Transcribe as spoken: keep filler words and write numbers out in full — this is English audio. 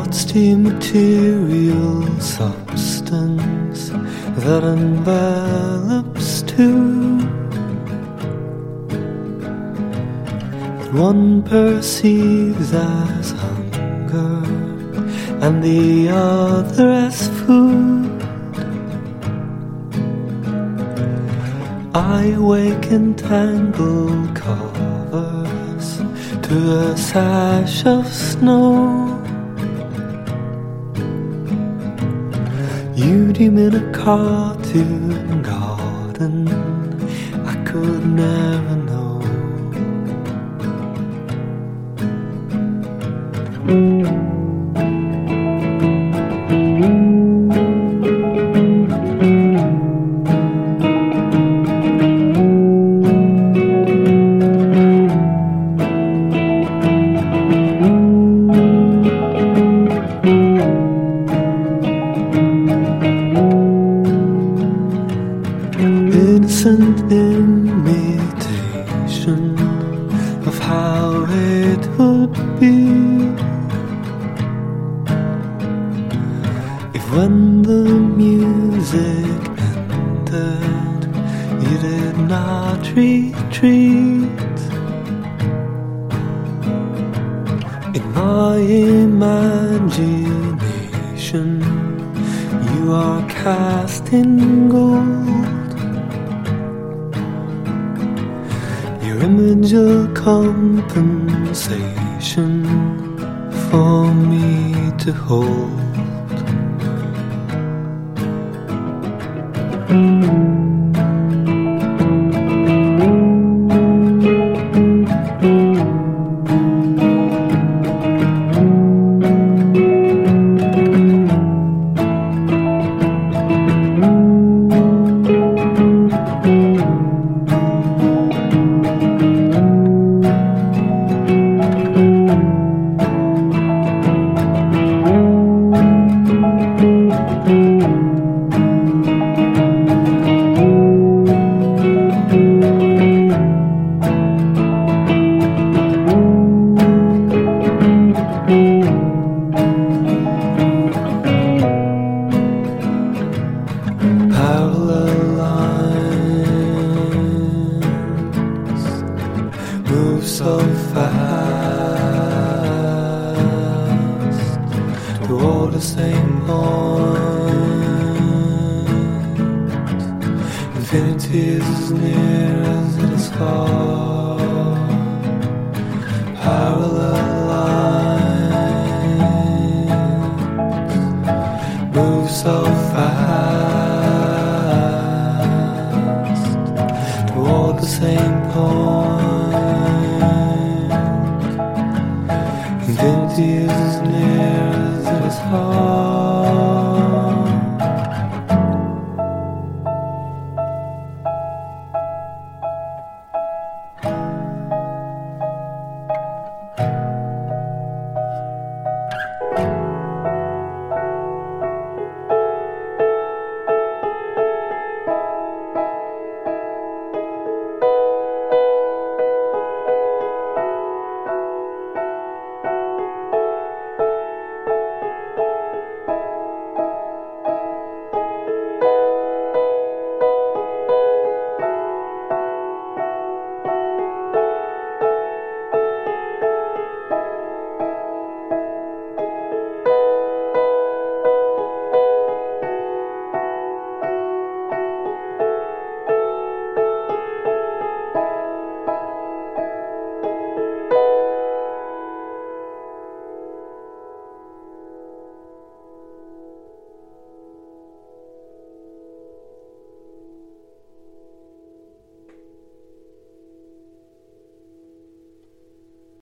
What's the material substance that envelops two, that one perceives as hunger and the other as food? I awaken tangled covers to a sash of snow. You deem in a cartoon garden I could never know. Innocent imitation of how it would be if when the music ended you did not retreat. In my imagination you are cast in gold, your image a compensation for me to hold. Parallel lines move so fast toward the same point. Infinity is as near as it is far. Parallel lines move so fast toward the same point. Infinity is as near as it is far.